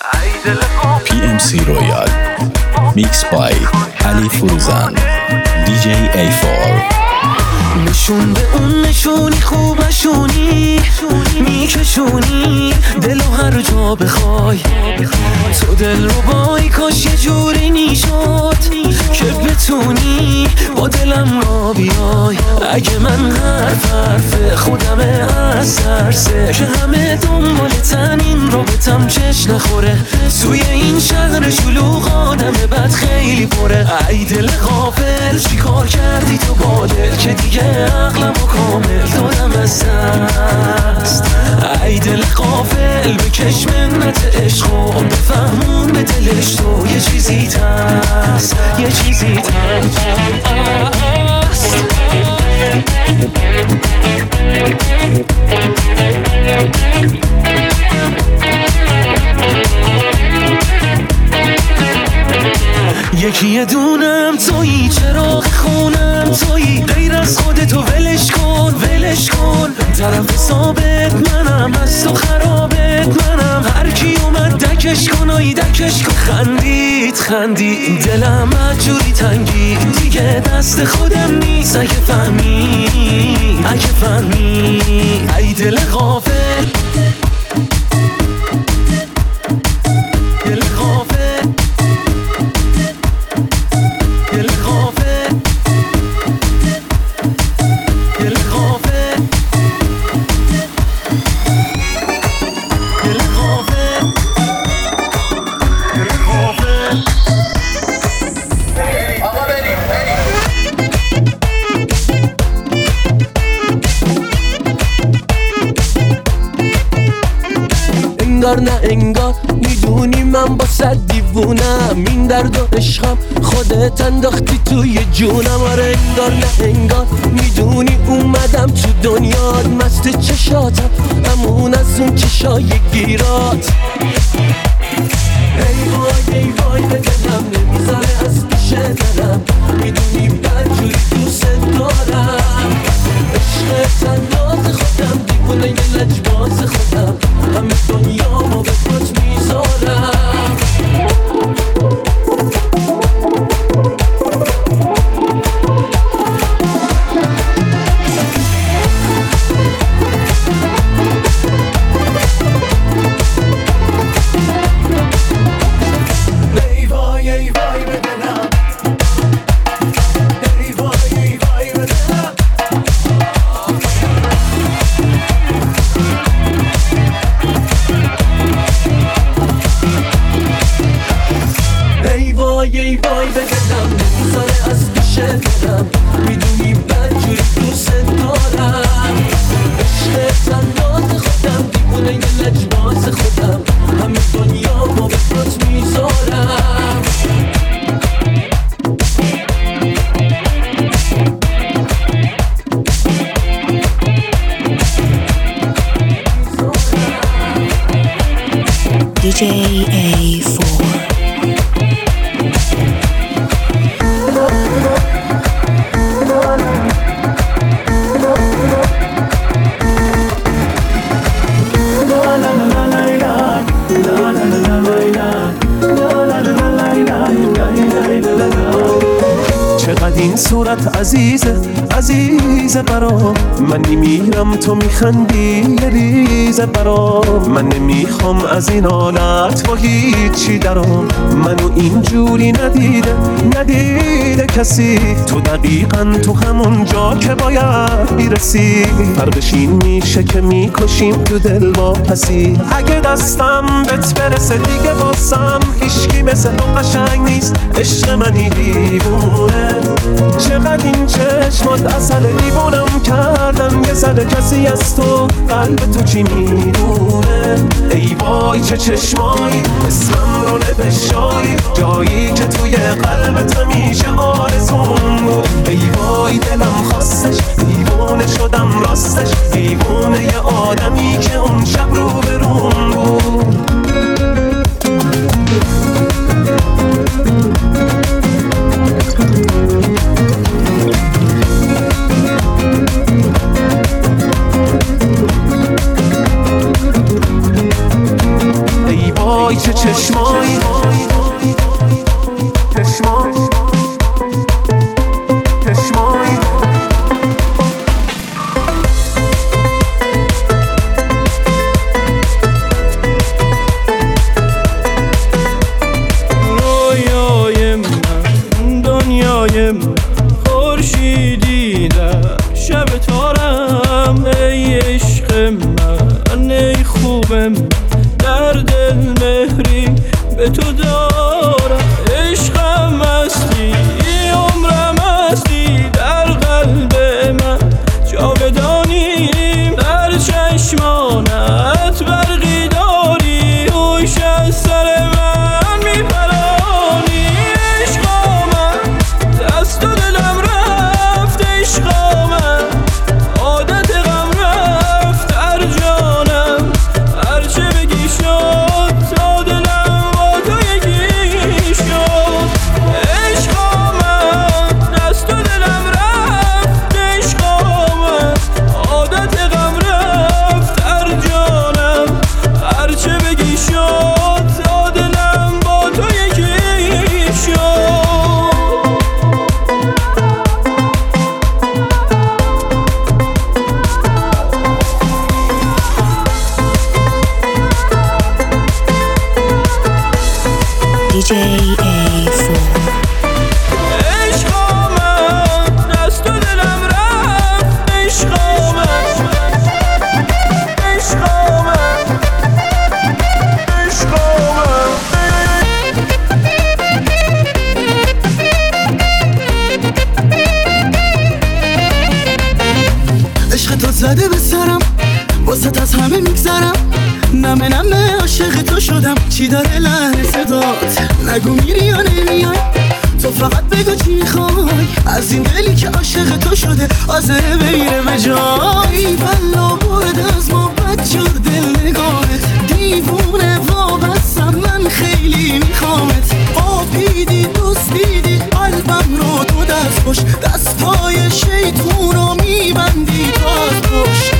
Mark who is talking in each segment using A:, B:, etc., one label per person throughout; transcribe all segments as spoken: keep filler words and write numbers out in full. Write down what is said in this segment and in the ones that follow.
A: پی ام سی رویال میکس بای علی فروزان دی جی ای فور.
B: نشون به اون نشونی خوبشونی میکشونی دلو هر جا بخوای، تو دل رو بای کاش یه جوری میشد که بتونی با دلم را بیای. اگه من حرف حرف خودمه از ترسه که همه دنبالتن این رابطم چش نخوره، توی این شهر شلوغ آدم بد خیلی پره. ای دل غافل چی کار کردی تو با دل که دیگه عقلم و کامل دادم از دست. ای دل غافل بکش منت عشق و بفهمون به دلش تو یه چیزی هست، یه چیزی هست. یکی یه دونم تویی، چراغ خونم تویی، غیر از خودتو ولش کن ولش کن. طرف ثابت منم، از تو خرابت منم، هر کی اومد دکش کن آی دکش کن. خندید خندید دلم مجوری تنگی، دیگه دست خودم نیست اگه فهمی اگه فهمی. ای دل غافل دل غافل دل غافل دل غافل دل غافل دل غافل. آقا بریم بریم. انگار نه انگار میدونی من با صد دیوونم، این درد و عشقم خودت انداختی توی جونم. آره انگار نه انگار میدونی اومدم تو دنیات، مست چشاتم همون از اون چشای گیرات. ای وای ای وای به دلم نمیذاره از پیش دلم، میدونی بدجوری دوست دارم. عشق تناز خودم دیوونه یه لجباز خودم، همه دنیامو به پات میذارم. ای وای ای وای به دلم، ای وای ای وای به دلم. ای وای ای وای به دلم نمیذاره از پیش دلم، میدونی بدجوری دوست دارم. عشق تناز خودم دیوونه یه لجباز خودم، همه دنیامو به پات میذارم.
C: دی جی ای فور.
B: چقدر این صورت عزیزه عزیزه برام، من نمیرم تو میخندی یه ریزه برام. من نمیخوام از این حالت با هیچی درام، منو اینجوری ندیده ندیده کسی. تو دقیقا تو همون جا که باید بیرسی، فرقش این میشه که میکشیم تو دل با پسی. اگه دستم بهت برسه دیگه واسم هیچکی مثل تو قشنگ نیست. عشق منی دیوونه، چقدر این چشمات اصل دیوونم کردن. یه ذره کسی از تو قلب تو چی میدونه. ای وای چه چشمایی اسمم رو نوشتای، جایی که توی قلبت همیشه آرزون بود. ای وای دلم خواستش دیوونه شدم راستش، دیوونه یه آدمی که اون شب رو برون بود. ای وای چه چشمایی چشمایی چشمایی
D: رویای من دنیای من خورشیدی در شب تارم ای عشق من ای خوب من در دل مهری به تو دارم عشقم هستی عمرم هستی در قلب من جاودانی در چشمانت برقی داری هوش از سر من میپرانی عشقا من دست و دلم رفت عشقا من عادت غم رفت در جانم هرچه بگی شد تا دلم با تو یکی شد عشقا من دست و دلم رفت عشقا من عادت غم رفت در جانم هرچه بگی شد تا دلم با تو یکی شد
C: دی جی ای فور.
D: عشقا من دست و دلم رفت عشقا من عشقا من عشقا من
E: عشق تو زده به سرم واسه از همه میگذرم نمه نمه عاشق تو شدم چی داره لحن صدات نگو میری یا نمیای تو فقط بگو چی میخوای از این دلی که عاشق تو شده حاضره بگیره به جایی بلا برد از محبت شد دل نگاهت دیوونه وابستم من خیلی میخوامت آبیدی دوست دیدی قلبم رو تو دست خوش دستای شیطون رو میبندی تو از پشت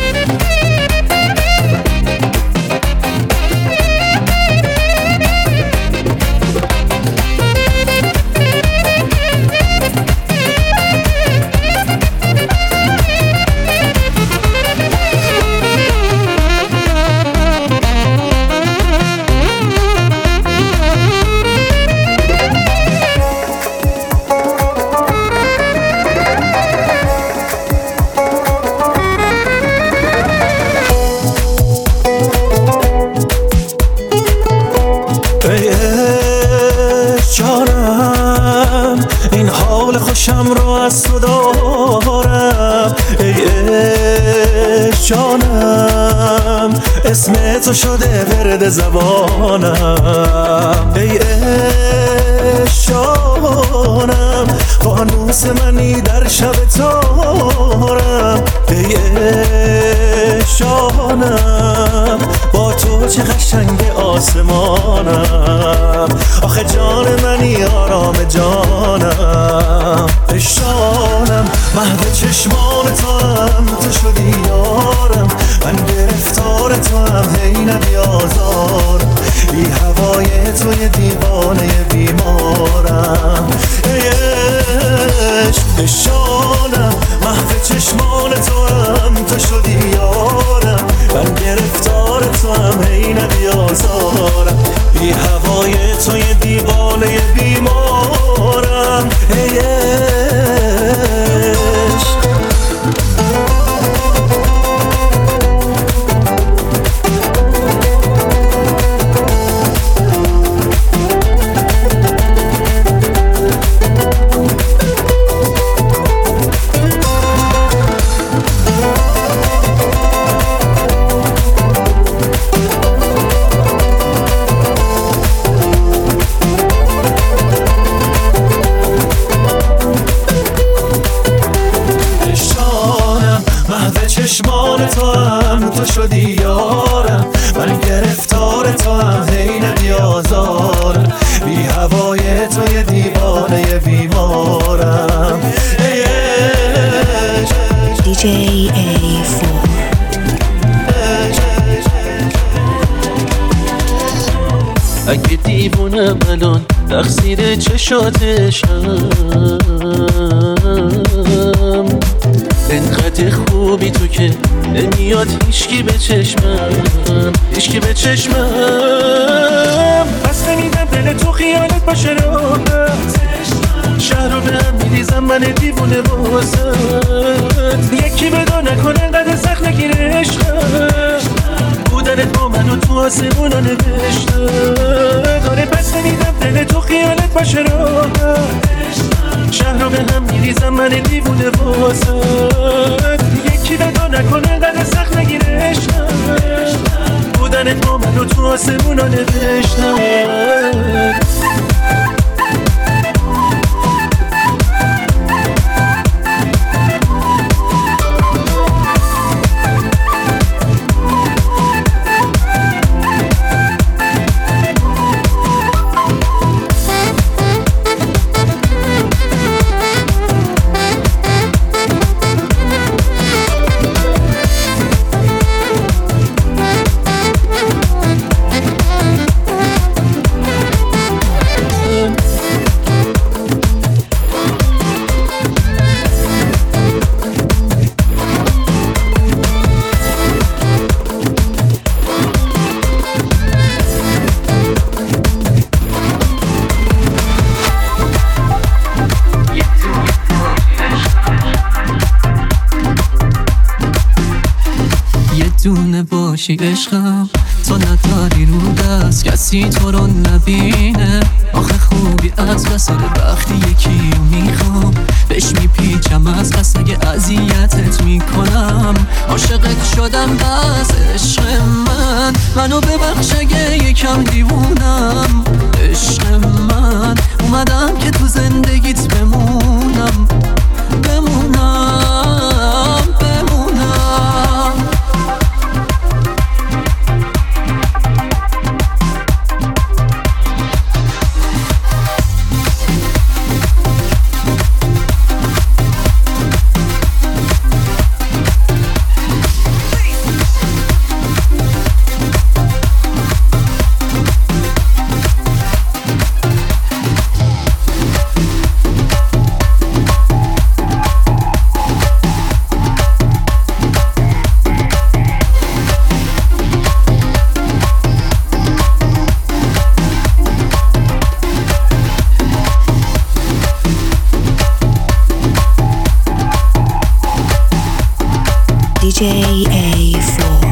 B: این حال خوشم رو از تو دارم ای عشق جانم اسم تو شده ورد زبانم ای عشق جانم فانوس منی در شب تارم ای عشق جانم با تو چه قشنگ آسمانم آخه جان منی آرام جانم عشقانم محو چشمان تو هم تو شدی یارم من گرفتار تو هم هی نبیازارم بی هوای توی دیوانه بیمارم ای عشق عشقانم محو چشمان تو هم تو شدی یارم من گرفتار تو هم هی نبیازارم بی هوای توی دیوانه بیمارم ای عشق چشمان تو هم تو شدی یارم من گرفتار تو هم هی نبیازارم بی هوای توی دیوانه بیمارم
C: دی جی ای فور.
B: اگه دیوونم الان تقصیر چشاتشم. انقدر خوبی تو که نمیاد هیچکی به چشمم، هیچکی به چشمم. پس نمیدم دل تو خیالت باشه راحت، شهر رو به هم میریزم من دیوونه واسد. یکی بدا نکنه انقدر سخت نگیره عشقم، بودنت با منو تو آسمونا نوشته. داره پس نمیدم دل تو خیالت باشه راحت، شهر رو به هم میریزم من دیوونه واسد. یکی بدا نکنه انقدر سخت نگیره عشقم، بودنت با منو تو آسمونا نوشته.
F: دونه باشی عشقم، تو نداری رو دست کسی تو رو نبینه. آخه خوبی از وسط وقتی یکی رو میخوام بهش میپیچم از قصد اگه اذیتت میکنم. عاشقت شدم بس عشق من، منو ببخش اگه یکم دیوونم. عشق من اومدم که تو زندگیت بمونم، بمونم بمونم.
C: دی جی ای فور.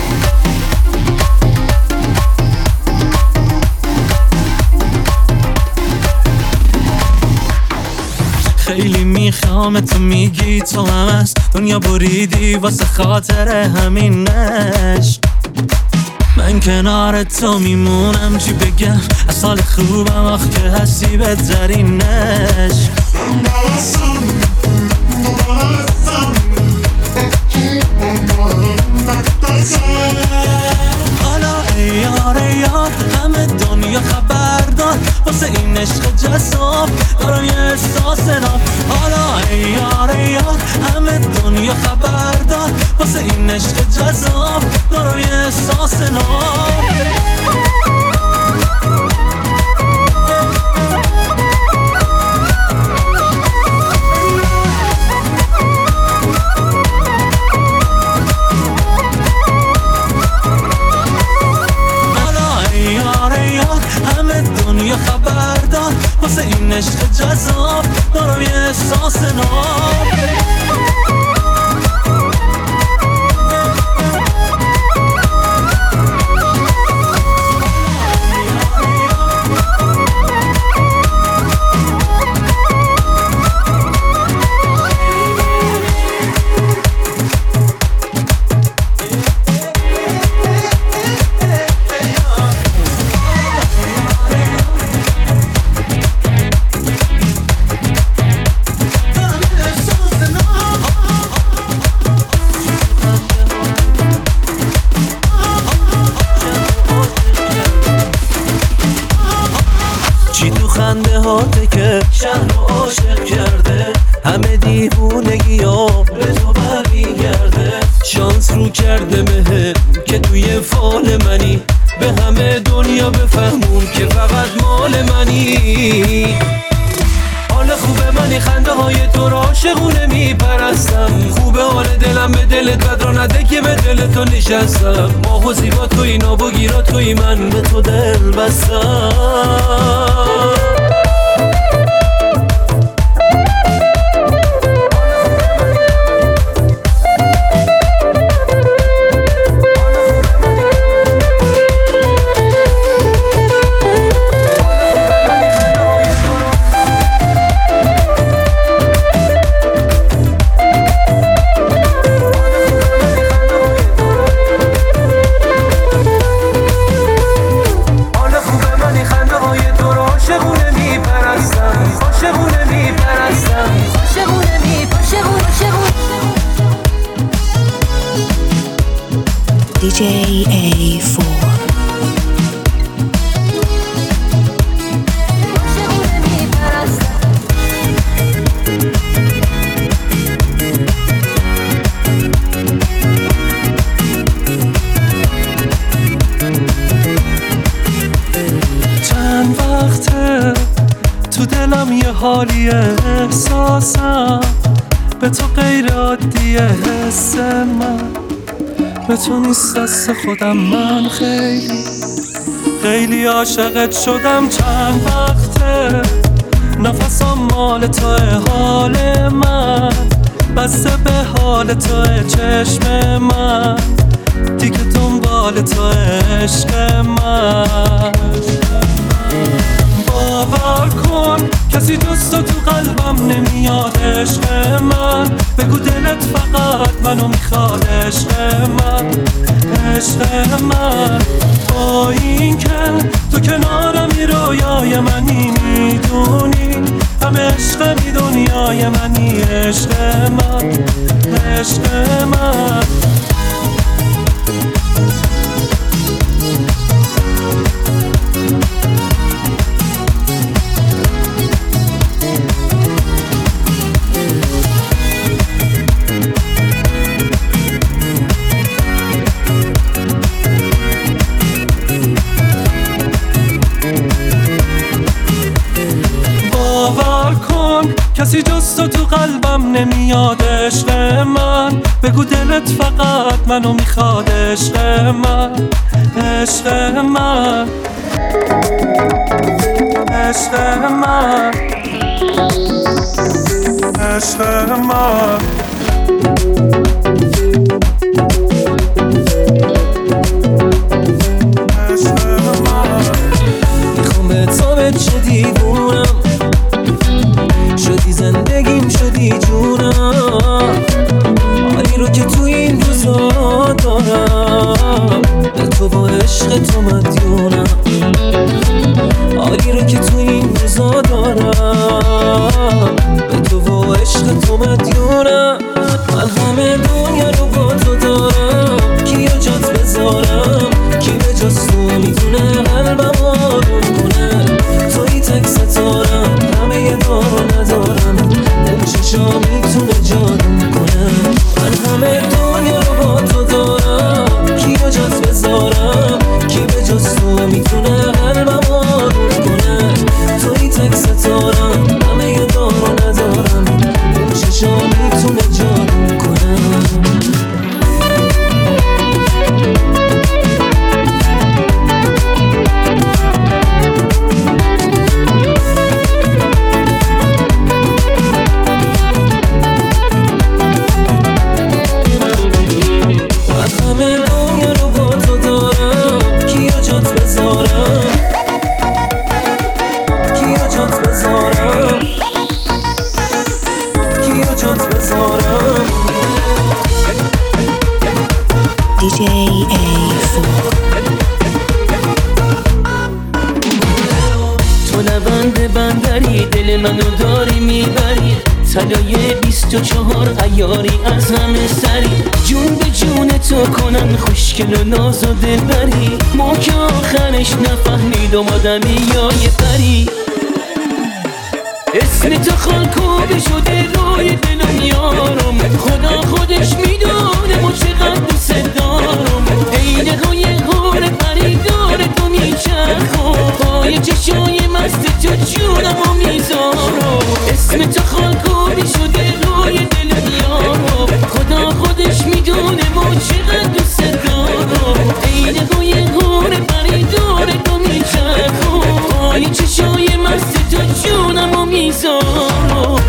F: خیلی میخوام تو میگی تو هم از دنیا بریدی واسه خاطر همینش. من کنار تو میمونم چی بگم از حال خوبم آخ که هستی بهترینش. حالا ای یار ای یار همه دنیا خبر دار واسه این عشق جذاب دارم یه احساس ناب. حالا ای یار ای یار همه دنیا خبر دار واسه این عشق جذاب دارم یه احساس ناب. دنیا خبر دار واسه این عشق جذاب دارم یه احساس ناب. که شهر رو عاشق کرده، همه دیوونگی ها به تو برمیگرده. شانس رو کرده مهم که توی فال منی،
D: به همه دنیا بفهمون که فقط مال منی. حال خوبه منی، خنده های تو را عاشقونه میپرستم. خوبه حال دلم به دلت بد را نده که به دل تو نشستم. ماه و زیبا توی، ناب و گیرا توی، من به تو دل بستم.
C: دی جی ای فور.
B: چند وقته تو دلم یه حالی احساسم، به تو غیر عادیه حس من، به تو نیست دست خودم. من خیلی خیلی عاشقت شدم. چند وقته نفسم مال توه، حال من بسته به حال توه. چشم من دیگه دنبال توه، عشق من. باور کن کسی جز تو تو قلبم نمیاد. عشق من بگو دلت فقط منو میخواد. عشق من، عشق من، با این که تو کنارمی رویای منی، میدونی همه عشقمی دنیای منی. عشق من، عشق من. کسی جز تو تو قلبم نمیاد. عشق من بگو دلت فقط منو میخواد. عشق من، عشق من، عشق من، عشق من.
D: میخوام به تو بچه دیوونم، شدی زندگیم، شدی جونم. حالی رو که تو این روزا دارم، به تو با عشق تو مدیونم. حالی رو که تو این روزا دارم، به تو با عشق تو مدیونم. من همه دنیا رو با تو دارم، کیو جات بذارم، کی به جز تو میتونه قلبم آروم کنه. توی تک ستارم، همه یه دارو ندارم، اون چشا میتونه جادو کنه. من همه دنیا رو با تو دارم، کیو جات بذارم، کی به جز تو میتونه قلبم آروم کنه. توی تک ستارم، همه یه دارو ندارم، اون چشا میتونه جادو کنه.
C: دی جی ای فور.
G: تو لبند بندری، دل منو داری میبری. طلای بیست و چهار عیاری از همه سری. جون به جون تو کنن خوشگل و ناز و دلبری. ما که آخرش نفهمیدم آدمی یا یه پری. اسم تو خالکوبه شده روی دلم یارم. خدا خودش میدونه ما چقدر دوست دارم. عین های غور پریدار پای چشای مست تو جونم و میذارم اسم تو خاکوبی شده روی دل یارم خدا خودش میدونه ما چقدر دوست دارم عین روی گونه پریدار تو میچرخم پای چشای مست تو جونم و میذارم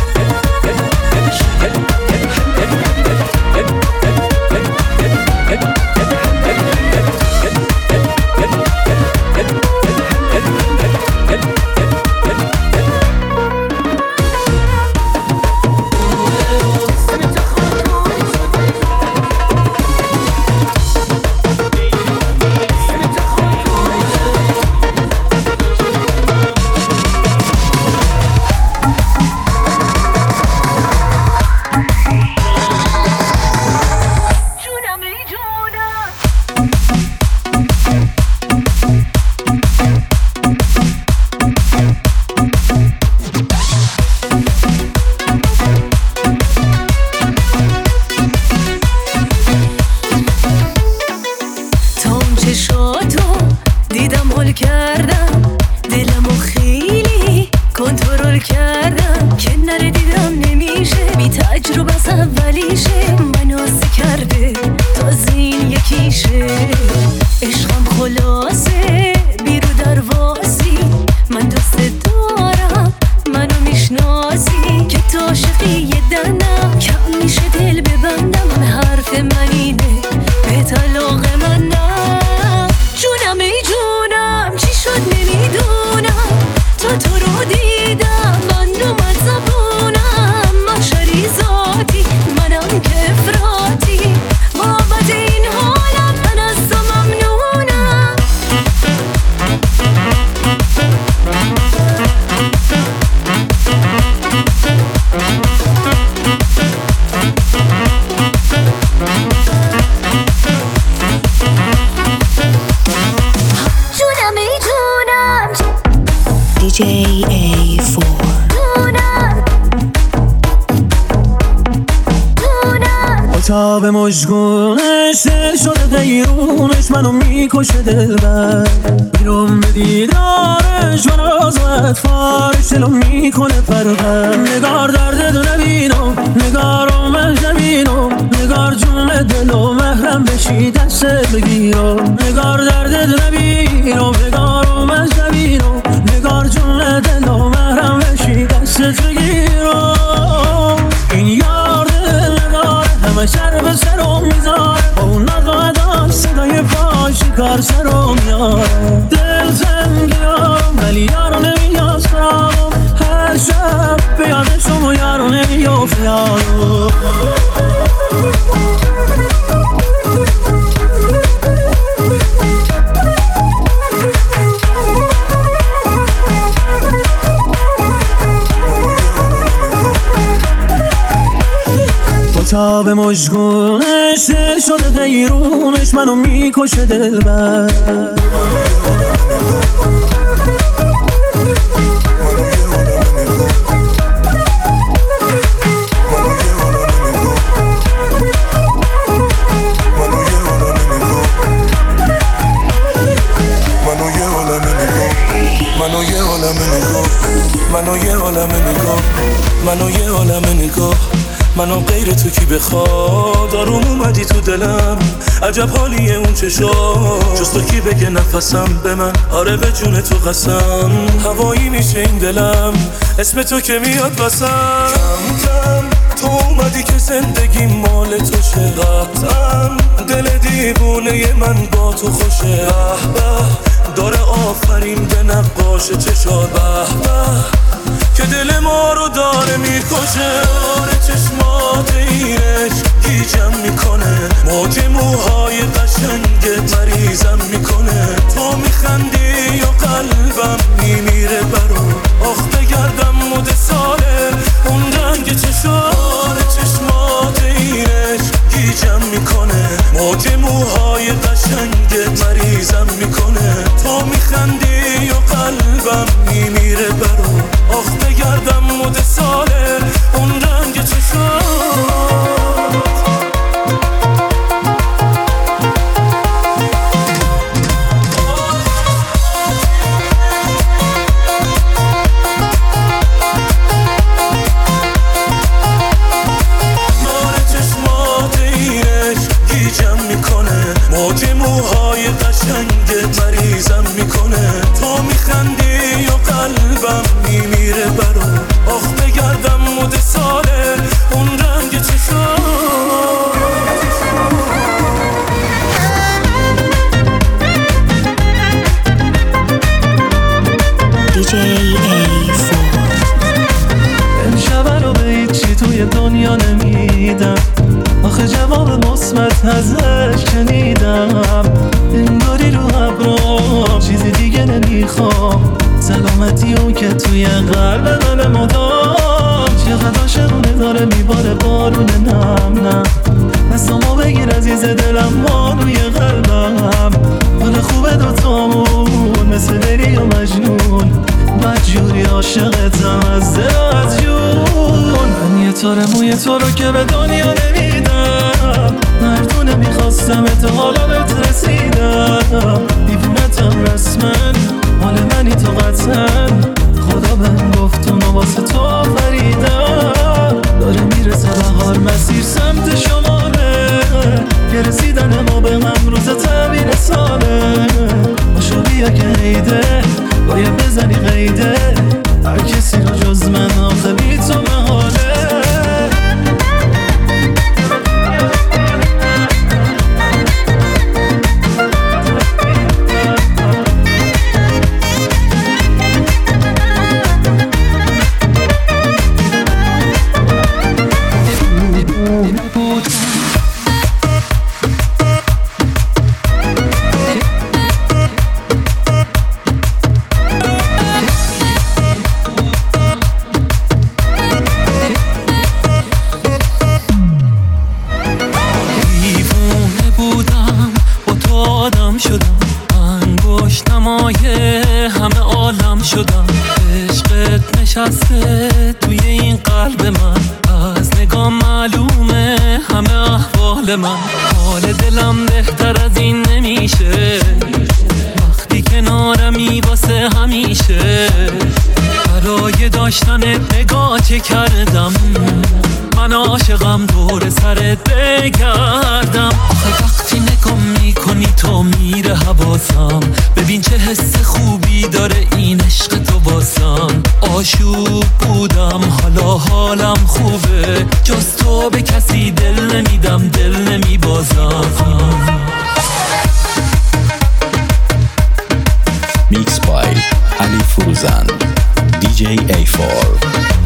C: دی جی ای فور
B: تا به مشگونش دل شده غیرونش منو میکشه دلبر بیرون به دیدارش من از اطفارش دلو میکنه پرپر نگار درد دو نبینم نگارو من نبینم نگار جون دلو محرم بشی دست بگیرم نگار درد دو نبینم نگارو من نبینم نگار جون دلو محرم بشی دست بگیرم این یار دل نداره همه سر به سرم میذاره با اون نقادان صدای پاش کار سرم میاره دل زنگیارم ولی یارو نمیاد سرم هر شب به یادشم و یارو نمیافت یارو تا به مشگونش دل شده غیرونش منو میکشه دلبر
H: منو یه عالم نگاه منو یه عالم نگاه منو یه عالم نگاه منو غیر تو کی بخواد آروم اومدی تو دلم عجب حالیه اون چشا جز تو کی بگه نفسم به من آره به جون تو قسم هوایی میشه این دلم اسم تو که میاد واسم کم کم تو اومدی که زندگی مال تو شه قطعا دل دیوونه من با تو خوشه به به داره آفرین به نقاش چشار به به که دل ما رو داره میکشه داره چشمات اینش گیجم میکنه موج موهای قشنگت مریضم میکنه تو میخندی یا قلبم میمیره برو آخ بگردم مد ساله اون رنگ چشار چشمات اینش گیجم میکنه موج موهای قشنگت مریضم میکنه تو میخندی یا قلبم میمیره برو آخ بگردم مد ساله اون رنگ چشمات
C: جی ای فور.
B: امشب رو به هیچی توی دنیا نمیدم، آخه جواب مثبت ازش شنیدم. انگاری رو ابرام چیزی دیگه نمیخوام، سلامتی اون که توی قلب من مدام. چقدر عاشقونه داره میباره بارون نم نم، دستامو بگیر عزیز دلم بانوی قلبم. حال خوبه دوتامون مثل لیلی و مجنون، بدجوری عاشقتم از دل و از جون. من یه تاره موی تو رو که به دنیا نمیدم، مردونه میخواستم تا حالا بهت رسیدم. دیوونتم رسمن، مال منی تو قطعا، خدا بهم گفت اونو واسه تو آفریدم. داره میرسه بهار مسیر سمت شماله، که رسیدن ما به من روز تعبیر ساله. باشو بیا که عیده، باید بزنی قیده، هر کسی رو جز من آخه بی تو محاله. همه عالم شدم، عشقت نشسته توی این قلب من، از نگاه معلومه همه احوال من. حال دلم بهتر از این نمیشه، وقتی کنارمی واسه همیشه. برای داشتنت نگاه چه کردم، من عاشقم دور سرت بگردم. آخه وقتی نگاه میکنی تو میره حواسم، ببین چه حس خوبی داره این عشق تو واسم. آشوب بودم حالا حالم خوبه، جز تو به کسی دل نمیدم دل نمیبازم.
A: میکس بای علی فروزان دی جی ای فور.